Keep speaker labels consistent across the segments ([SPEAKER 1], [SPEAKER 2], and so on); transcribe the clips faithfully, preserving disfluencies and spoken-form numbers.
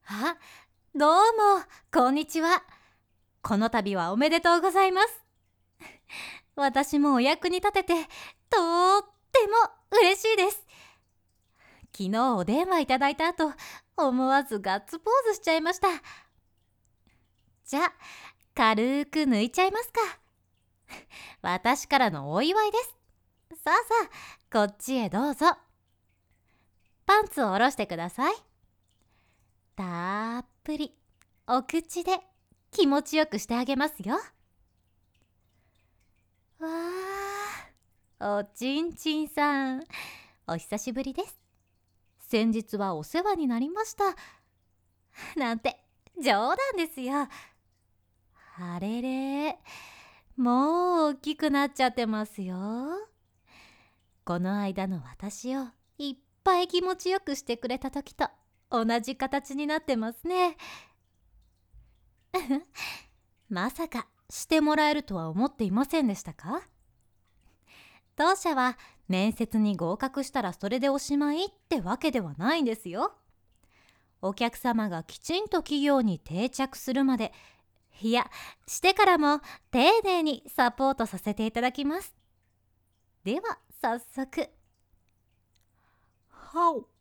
[SPEAKER 1] あ、どうも、こんにちは。この度はおめでとうございます。私もお役に立てて、とっても嬉しいです。昨日お電話いただいた後、思わずガッツポーズしちゃいました。じゃあ、軽く抜いちゃいますか。私からのお祝いです。さあさあ、こっちへどうぞ。パンツを下ろしてください。たっぷりお口で気持ちよくしてあげますよ。わあ、おちんちんさん、お久しぶりです。先日はお世話になりました。なんて冗談ですよ。あれれ、もう大きくなっちゃってますよ。この間の私をいっぱい気持ちよくしてくれた時と同じ形になってますね。まさかしてもらえるとは思っていませんでしたか？当社は面接に合格したらそれでおしまいってわけではないんですよ。お客様がきちんと企業に定着するまで、いや、してからも丁寧にサポートさせていただきます。では早速。はお。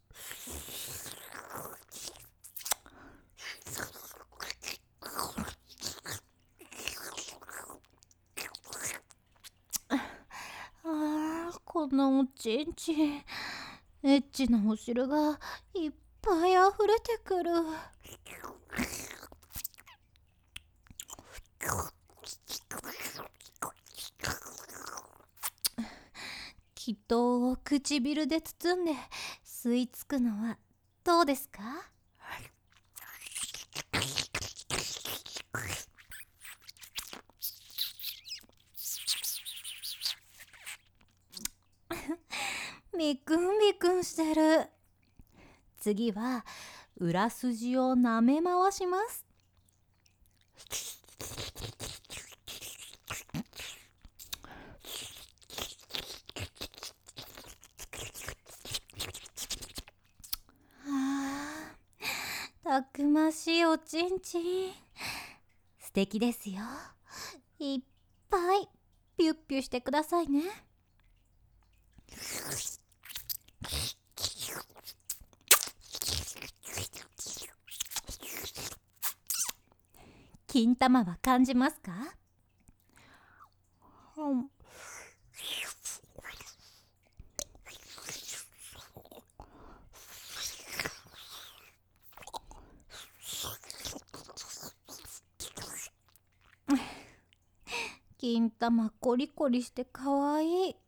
[SPEAKER 1] あー、このおちんちん、エッチなお汁がいっぱい溢れてくる。きっと唇で包んで吸い付くのはどうですか？ビクンビクンしてる。次は裏筋を舐め回します。あー、たくましいおちんちん、素敵ですよ。いっぱいピュッピュしてくださいね。金玉は感じますか？うん、金玉コリコリしてかわいい。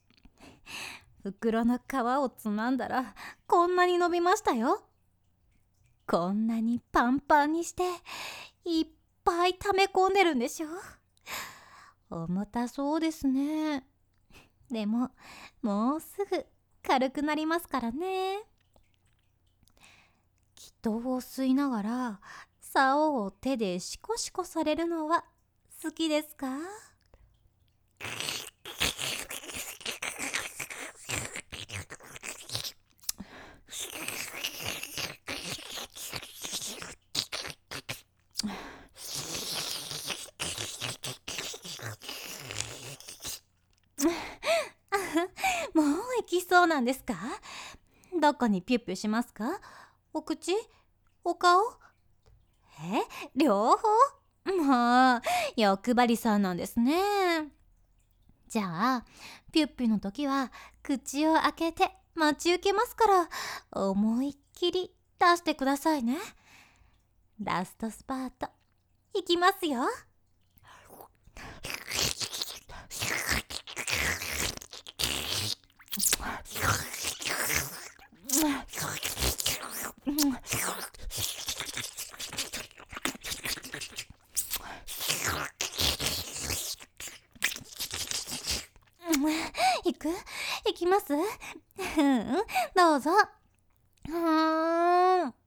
[SPEAKER 1] 袋の皮をつまんだらこんなに伸びましたよ。こんなにパンパンにしていっぱい溜め込んでるんでしょ。重たそうですね。でももうすぐ軽くなりますからね。気筒を吸いながら竿を手でシコシコされるのは好きですか？もう行きそうなんですか？どこにピュッピュしますか？お口？お顔？え、両方？もう欲張りさんなんですね。じゃあピュッピュの時は口を開けて待ち受けますから、思いっきり出してくださいね。ラストスパートいきますよ。行く？行きます？うん、どうぞ。うーん。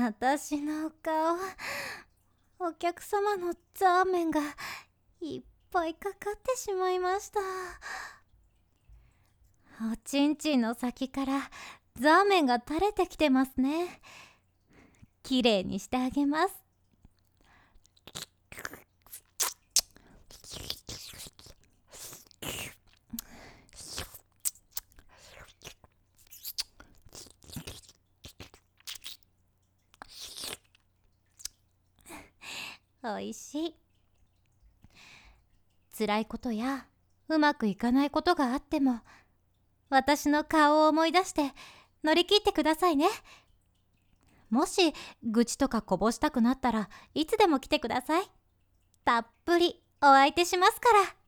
[SPEAKER 1] 私の顔、お客様のザーメンがいっぱいかかってしまいました。おちんちんの先からザーメンが垂れてきてますね。きれいにしてあげます。おいしい。辛いことやうまくいかないことがあっても、私の顔を思い出して乗り切ってくださいね。もし愚痴とかこぼしたくなったらいつでも来てください。たっぷりお相手しますから。